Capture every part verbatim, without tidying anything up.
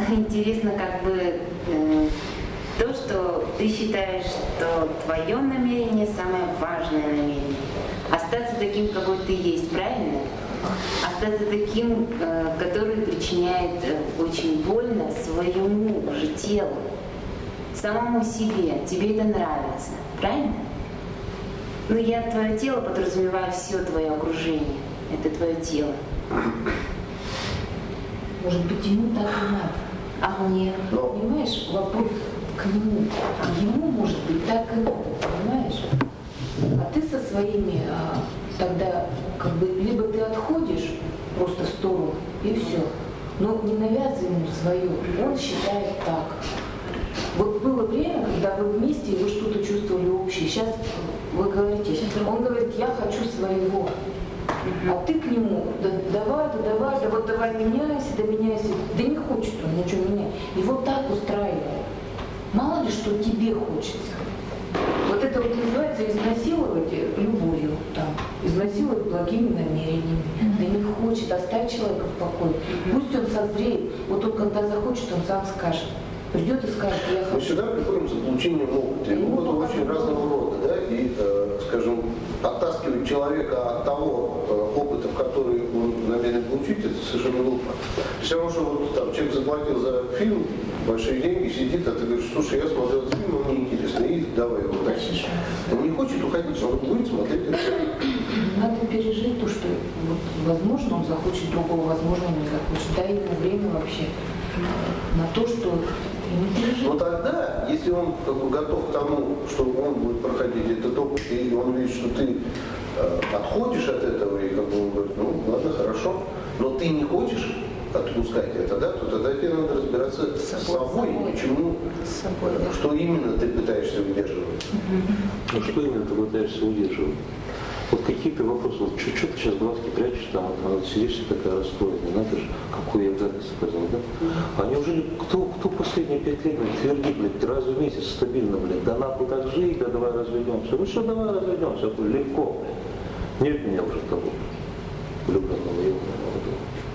интересно как бы э, то, что ты считаешь, что твое намерение самое важное намерение. Остаться таким, какой ты есть, правильно? Остаться таким, э, который причиняет э, очень больно своему же телу, самому себе. Тебе это нравится, правильно? Ну, я твое тело подразумеваю все твое окружение. Это твое тело. Может быть, ему так и надо. А мне? Понимаешь, вопрос к нему. Ему, может быть, так и надо, понимаешь? А ты со своими а, тогда, как бы, либо ты отходишь просто в сторону, и все. Но не навязывай ему свое. Он считает так. Вот было время, когда вы вместе, и вы что-то чувствовали общее. Сейчас вы говорите, он говорит, я хочу своего. А ты к нему, да давай, да давай, да вот давай меняйся, да меняйся. Да не хочет он ничего менять. Его так устраивает. Мало ли, что тебе хочется. Вот это вот называется изнасиловать любовью, там, изнасиловать благими намерениями. Mm-hmm. Да не хочет, оставь человека в покое. Mm-hmm. Пусть он созреет. Вот он, когда захочет, он сам скажет. Придет и скажет, я хочу. Мы сюда приходим за получением опыта. И опыта очень разного рода, да, и, э, скажем, оттаскивать человека от того э, опыта, в который он намерен получить, это совершенно глупо. Все равно, что вот там человек заплатил за фильм большие деньги, сидит, а ты говоришь, слушай, я смотрел этот фильм, он мне интересно, и давай его дальше. Он не хочет уходить, он будет смотреть это. Надо пережить то, что вот, возможно, он захочет другого, возможно, он не захочет. Дай ему время вообще на то, что но тогда, если он как бы, готов к тому, что он будет проходить этот опыт, и он видит, что ты э, отходишь от этого, и как бы он говорит, ну ладно, хорошо, но ты не хочешь отпускать это, да, то тогда тебе надо разбираться с собой, с собой. Почему, с собой, да. Что именно ты пытаешься удерживать. Угу. Ну что именно ты пытаешься удерживать? Вот какие-то вопросы, вот что ты сейчас глазки прячешь, там, вот, сидишь такая расстроенная, надо же, какую я гадость сказал, да? А неужели кто, кто последние пять лет, блин, твердит, блин, раз в месяц стабильно, блин, да нахуй так жить, да давай разведемся. Ну что, давай разведемся, легко, блин. Нет меня уже того, влюбленного его молодого.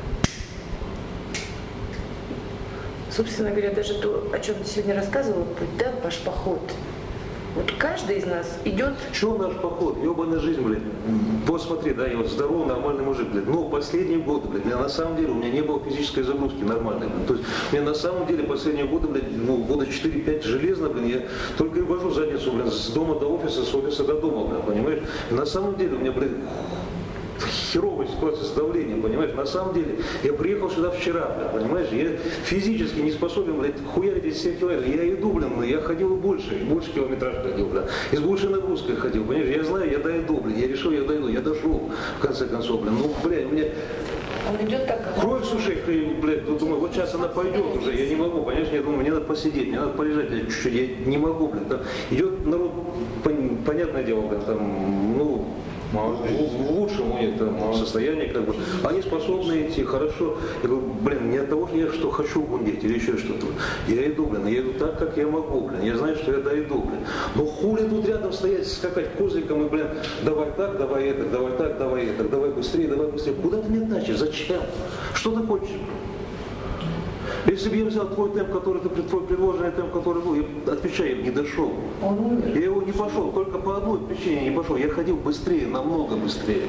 Собственно говоря, даже то, о чем ты сегодня рассказывал, да, ваш поход. Вот каждый из нас идет... Что наш поход? Ебаная жизнь, блядь. Вот смотри, да, я вот здоровый, нормальный мужик, блядь. Но последние годы, блядь, меня на самом деле, у меня не было физической загрузки нормальной, блядь. То есть, у меня на самом деле последние годы, блядь, ну, года четыре-пять железно, блядь, я только и вожу задницу, блядь, с дома до офиса, с офиса до дома, блядь, понимаешь? И на самом деле у меня, блядь, херовая ситуация с давлением, понимаешь? На самом деле, я приехал сюда вчера, блядь, понимаешь? Я физически не способен, блядь, хуярить эти семь километров. Я иду, блин, я ходил больше, больше километраж ходил, блядь. И с большей нагрузкой ходил, понимаешь? Я знаю, я дойду, блядь, я решил, я дойду, я дошел, в конце концов, блин. Ну, блядь, мне... Он идет так, как... Кровь с ушей, блядь, думаю, вот сейчас она пойдет уже, я не могу, понимаешь? Я думаю, мне надо посидеть, мне надо полежать, я чуть-чуть, я не могу, блядь. Там идет народ, понятное дело, блядь, там, ну... в лучшем у них там состоянии, как бы, они способны идти хорошо. Я говорю, блин, не от того, что я что хочу гундеть или еще что-то. Я иду, блин, я иду так, как я могу, блин. Я знаю, что я дойду, блин. Но хули тут рядом стоять, скакать козликом и, блин, давай так, давай это, давай так, давай это, давай быстрее, давай быстрее. Куда ты мне тащишь? Зачем? Что ты хочешь? Если бы я взял твой темп, который ты, твой предложенный темп, который был, я отвечаю, я не дошел. Я его не пошел, только по одной причине не пошел. Я ходил быстрее, намного быстрее.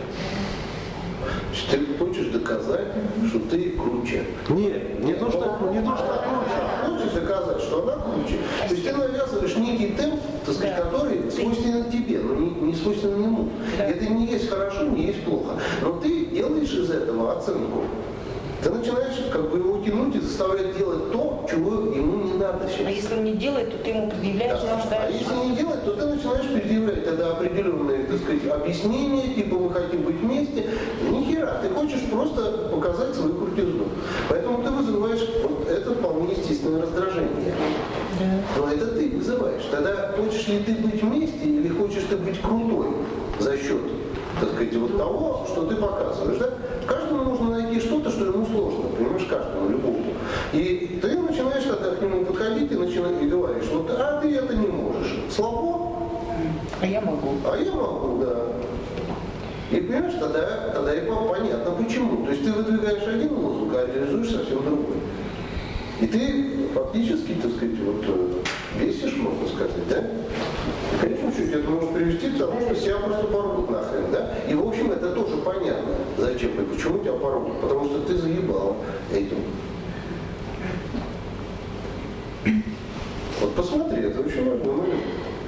Ты хочешь доказать, что ты круче? Нет, не то, что, не то, что круче. Хочешь доказать, что она круче. То есть ты навязываешь некий темп, так сказать, который свойственен тебе, но не, не свойственен ему. Это не есть хорошо, не есть плохо. Но ты делаешь из этого оценку. Ты начинаешь как бы его тянуть и заставлять делать то, чего ему не надо сейчас. А если он не делает, то ты ему предъявляешь, да. нуждаешься. А если не делать, то ты начинаешь предъявлять тогда определенные, так сказать, объяснения, типа мы хотим быть вместе. Ни хера, ты хочешь просто показать свою крутизну. Поэтому ты вызываешь вот это вполне естественное раздражение. Да. Но это ты вызываешь. Тогда хочешь ли ты быть вместе или хочешь ты быть крутой за счет, так сказать, вот того, что ты показываешь, да? Каждому нужно найти что-то, что ему сложно, понимаешь, каждому, любому. И ты начинаешь тогда к нему подходить и, начинаешь, и говоришь, вот, а ты это не можешь. Слабо? А я могу. А я могу, да. И понимаешь, тогда, тогда и понятно почему. То есть ты выдвигаешь один лозунг, а реализуешь совсем другой. И ты фактически, так сказать, вот бесишь, можно сказать, да? И, конечно, чуть это может привести к тому, что себя просто порвут нахрен, да? И, в общем, это тоже понятно, зачем и почему тебя порвут. Потому что ты заебал этим. Вот посмотри, это очень важно момент.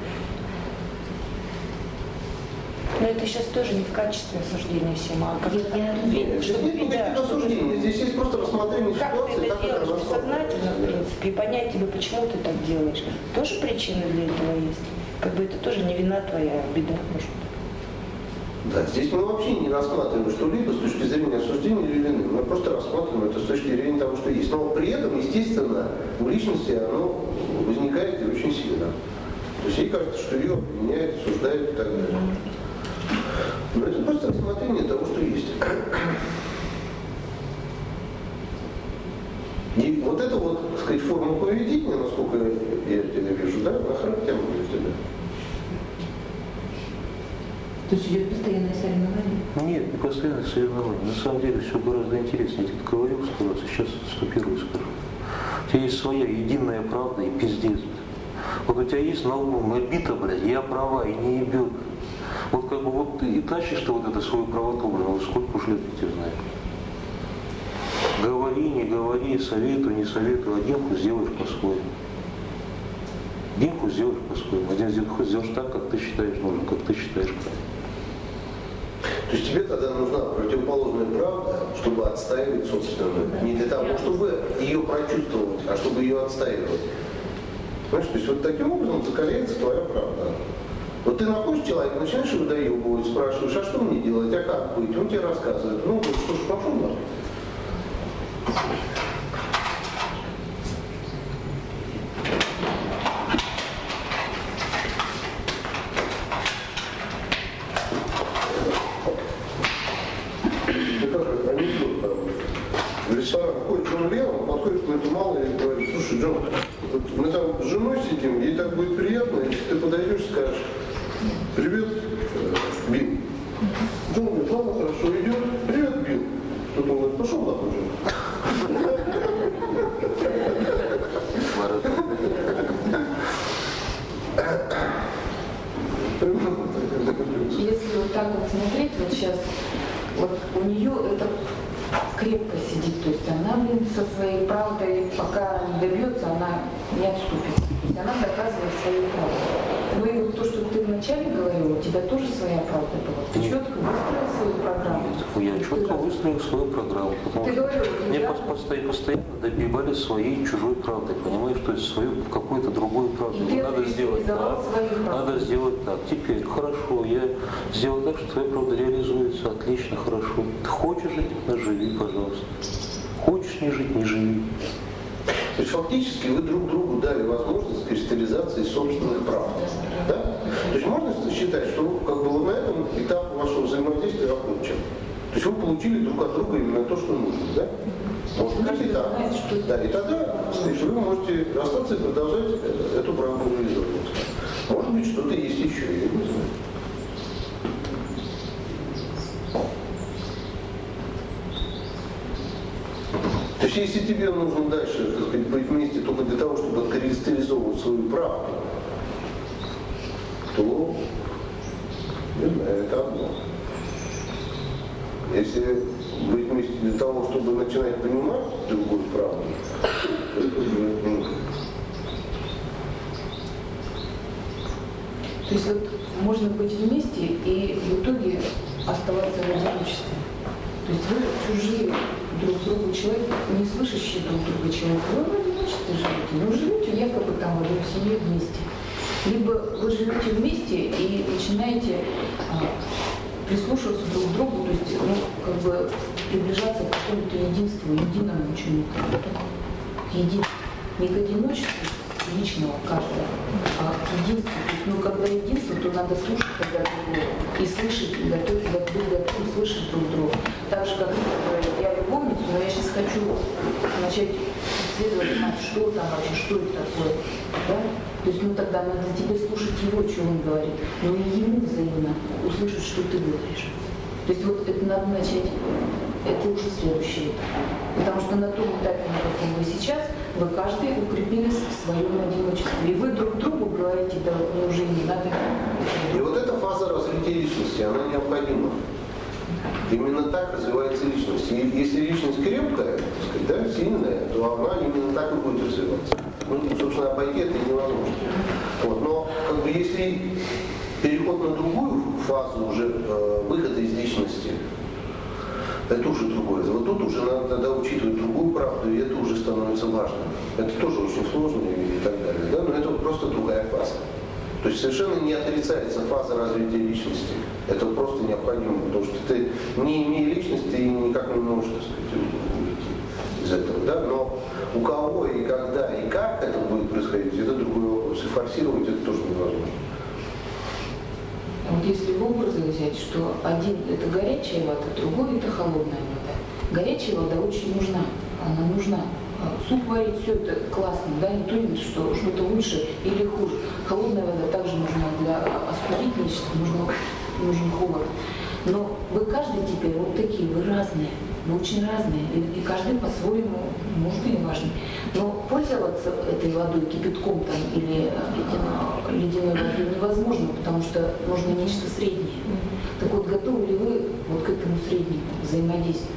Но это сейчас тоже не в качестве осуждения всем, а как Нет, здесь нет никаких осуждений, здесь есть просто рассмотрение как ситуации, ты это как это делаешь рассматривается. сознательно, в принципе, и понять тебе, почему ты так делаешь. Тоже причины для этого есть. Как бы это тоже не вина твоя, а беда, может быть. Да, здесь мы вообще не рассматриваем что-либо с точки зрения осуждения или вины. Мы просто рассматриваем это с точки зрения того, что есть. Но при этом, естественно, в личности оно возникает и очень сильно. То есть ей кажется, что ее обвиняют, осуждают и так далее. Но это просто рассмотрение того, что есть. И вот эта вот, так сказать, форма поведения, насколько я тебя вижу, да, она характерна для тебя. То есть идет постоянное соревнование? Нет, не постоянное соревнование. На самом деле все гораздо интереснее. Я тут говорил сто раз, сейчас сто первый скажу. У тебя есть своя единая правда и пиздец. Вот у тебя есть на лбу набито, блядь, я права и не ебет. Вот как бы вот ты и тащишь ты вот эту свою правоту, блядь, вот сколько уж лет я тебя знаю. Говори, не говори, советую, не советую, один хуй сделаешь по-своему. Один хуй сделаешь по-своему, один хуй сделаешь так, как ты считаешь нужным, как ты считаешь правильно. То есть тебе тогда нужна противоположная правда, чтобы отстаивать собственную. Не для того, чтобы ее прочувствовать, а чтобы ее отстаивать. Понимаешь, то есть вот таким образом закаляется твоя правда. Вот ты находишь человека, начинаешь его доебывать, спрашиваешь, а что мне делать, а как быть? Он тебе рассказывает. Ну, что ж, пошел нахуй. Джон Леннон подходит к этому малому и говорит: слушай, Джон, вот мы там с женой сидим, ей так будет приятно, если ты подойдешь и скажешь: привет, Билл. Джон говорит: ладно, хорошо, идет. Привет, Билл. Тут он говорит: пошел нахуй, Джон. Если вот так вот смотреть, вот сейчас, вот у нее это крепко сидит, то есть она, блин, со своей правдой, пока не добьется, она не отступит. То есть она доказывает свою правду. Ну и вот то, что ты вначале говорил, у тебя тоже своя правда была. Ты четко выстроил свою программу. Я четко выстроил свою программу, потому ты что говорил, мне я... постоянно, постоянно добивали своей чужой правдой, понимаешь, то есть свою какую-то другую правду. И Надо сделать так, надо сделать так. Теперь, хорошо, я сделал так, что твоя правда реализуется, отлично, хорошо. Ты хочешь жить, живи, пожалуйста. Хочешь не жить, не живи. То есть фактически вы друг другу дали возможность кристаллизации собственных прав. Да? То есть можно считать, что как бы, на этом этап вашего взаимодействия окончен. То есть вы получили друг от друга именно то, что нужно. Да? Может быть и так. Да, и тогда, значит, вы можете остаться и продолжать эту правду реализовывать. Может быть, что-то есть еще, я не знаю. То есть, если тебе нужно дальше, так сказать, быть вместе только для того, чтобы откристаллизовывать свою правду, то, не знаю, это одно. Если быть вместе для того, чтобы начинать понимать другую правду, то это уже ну. То есть вот можно быть вместе и в итоге оставаться в одиночестве. То есть вы чужие друг другу человек, не слышащий друг друга человек, вы в одиночестве живете, но живете якобы там в одной семье вместе. Либо вы живете вместе и начинаете а, прислушиваться друг к другу, то есть ну, как бы приближаться к какому-то единству, единому чему-то, к единству, не к одиночеству личного каждого, а к единству. То есть, ну, когда единство, то надо слушать друг друга и слышать, и готовить друг друга, слышать друг друга. Так же, как я любовница, но я сейчас хочу начать исследовать, что там вообще, что это такое. Да? То есть, ну тогда надо тебе слушать его, что он говорит, но и ему взаимно услышать, что ты говоришь. То есть вот это надо начать, это уже следующий этап. Потому что на том этапе, на каком вы сейчас, вы каждый укрепились в своем одиночестве. И вы друг другу говорите, да мне уже не надо. И вот эта фаза развития личности, она необходима. Именно так развивается личность. И если личность крепкая, так сказать, да, сильная, то она именно так и будет развиваться. Ну, собственно, обойти это невозможно. Вот. Но как бы, если переход на другую фазу уже э, выхода из личности, это уже другое. Вот тут уже надо тогда учитывать другую правду, и это уже становится важным. Это тоже очень сложно и так далее. Да? Но это просто другая фаза. То есть совершенно не отрицается фаза развития личности. Это просто необходимо, потому что ты, не имея личности, ты никак не можешь, так сказать, уйти из этого. Да? Но у кого и когда и как это будет происходить, это другой вопрос. И форсировать это тоже невозможно. Вот если в образы взять, что один это горячая вода, другой это холодная вода. Горячая вода очень нужна, она нужна. Суп варить, все это классно, да, никто не говорит, что что-то лучше или хуже. Холодная вода также нужна для остудить личность, нужно, нужен холод. Но вы каждый теперь вот такие, вы разные, вы очень разные, и, и каждый по-своему, может и не важный. Но пользоваться этой водой, кипятком там, или ледяной, ледяной водой невозможно, потому что нужно нечто среднее. Так вот, готовы ли вы вот к этому среднему взаимодействию?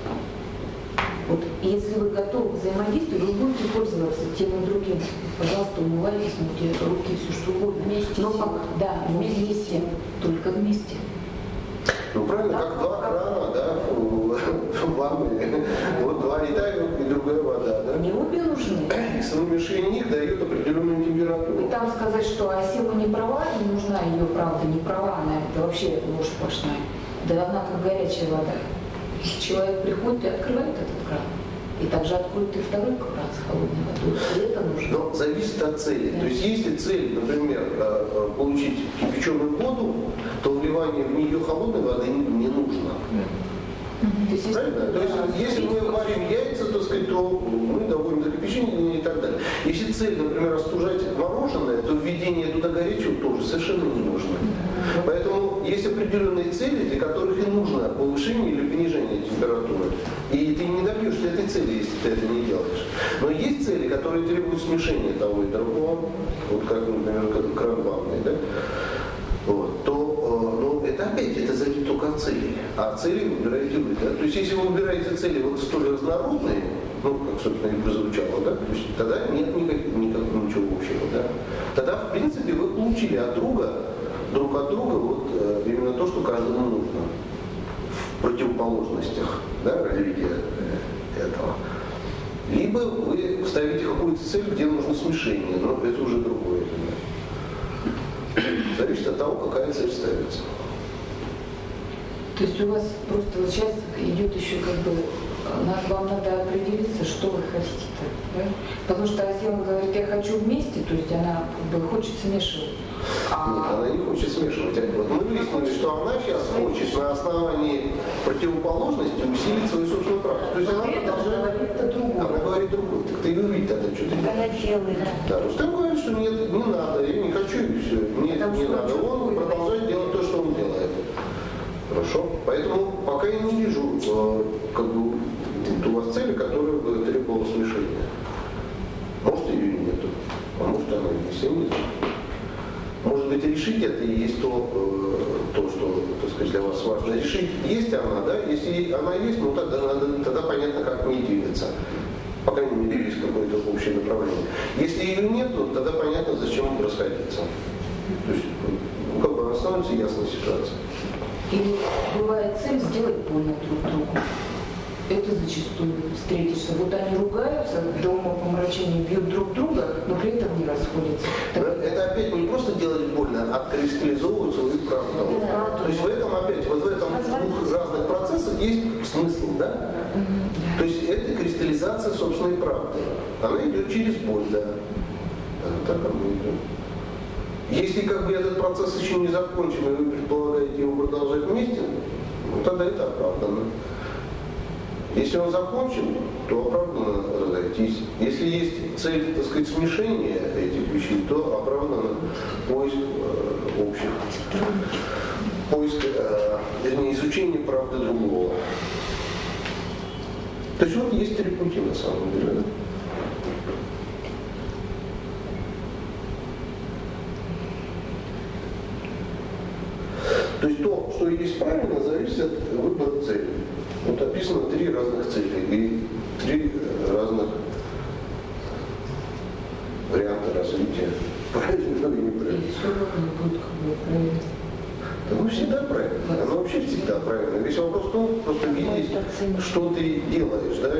Вот, если вы готовы к взаимодействию, вы будете пользоваться тем и другим. Пожалуйста, умывайтесь, мойте руки, все что угодно. Вместе. Но пока, да, вместе, вместе, только вместе. Ну правильно, да, как два крана, да, в ванной. Вот два и та, и другая вода, да. Не обе нужны. И совмещение их дает определенную температуру. И там сказать, что Асема не права, не нужна ее правда, не права, она это вообще ложь сплошная. Да она как горячая вода. Человек приходит и открывает этот кран. И также откроет и второй кран с холодной водой. И это нужно. Но зависит от цели. Да. То есть если цель, например, получить кипяченую воду, то вливание в нее холодной воды не нужно. То есть, правильно? То есть, да, если мы варим яйца, так сказать, то мы доводим до кипячения и так далее. Если цель, например, остужать мороженое, то введение туда горячего тоже совершенно не нужно. Поэтому есть определенные цели, для которых и нужно повышение или понижение температуры. И ты не добьешься этой цели, если ты это не делаешь. Но есть цели, которые требуют смешения того и другого, вот как, например, кран ванной, да? Вот, то ну, это опять это зависит только от цели. А цели выбираете вы. Да? То есть если вы выбираете цели вот столь разнородные, ну, как, собственно, и прозвучало, да, то есть тогда нет никаких, никакого, ничего общего. Да? Тогда, в принципе, вы получили от друга, друг от друга вот, именно то, что каждому нужно в противоположностях, да, развития этого. Либо вы ставите какую-то цель, где нужно смешение, но это уже другое. Зависит от того, какая цель ставится. То есть у вас просто вот сейчас идет еще как бы, вам надо определиться, что вы хотите-то, да? Потому что Асема говорит, я хочу вместе, то есть она как бы хочет смешивать. А... Нет, она не хочет смешивать. Вот мы выяснили, что она сейчас хочет на основании противоположности усилить свою собственную практику. То есть она продолжает... Она говорит другую. Так ты и увидишь тогда, что ты делаешь. Она делает. Да, Рустам говорит, что нет, не надо, я не хочу, и все. Нет, не надо. Он продолжает делать то, что он делает. Хорошо? Поэтому пока я не вижу как бы, у вас цели, которая бы требовала смешения. Может, ее и нету. А может, она и есть, и нет. Может быть, решить это и есть то, то, что, так сказать, для вас важно решить. Есть она, да? Если она есть, ну тогда, надо, тогда понятно, как к ней двигаться. По крайней мере, есть какое-то общее направление. Если ее нет, тогда понятно, зачем расходиться. То есть, ну, как бы она становится ясной ситуацией. Или бывает цель сделать больно друг другу. Это зачастую встретишься. Вот они ругаются, до умопомрачения бьют друг друга, но при этом не расходятся. Так... Это опять не просто делать больно, а откристаллизовывать свою правду. Да. То есть в этом опять, вот в этом двух разных процессах есть смысл, да? Mm-hmm. То есть это кристаллизация собственной правды. Она идет через боль, да. Так оно идет. Если как бы этот процесс еще не закончен, и вы предполагаете его продолжать вместе, ну тогда это оправданно. Если он закончен, то оправданно разойтись. Если есть цель, так сказать, смешения этих вещей, то оправданно поиск э, общих, поиск, э, вернее, изучение правды другого. То есть вот есть три пути на самом деле. Да? То есть то, что есть правильно, зависит от выбора цели. Вот описано три разных цели и три разных варианта развития правильного и неправильного. И все равно будет как бы правильно. Оно всегда правильно. Оно вообще всегда правильно. Весь вопрос в том, просто видеть, что ты делаешь. Да?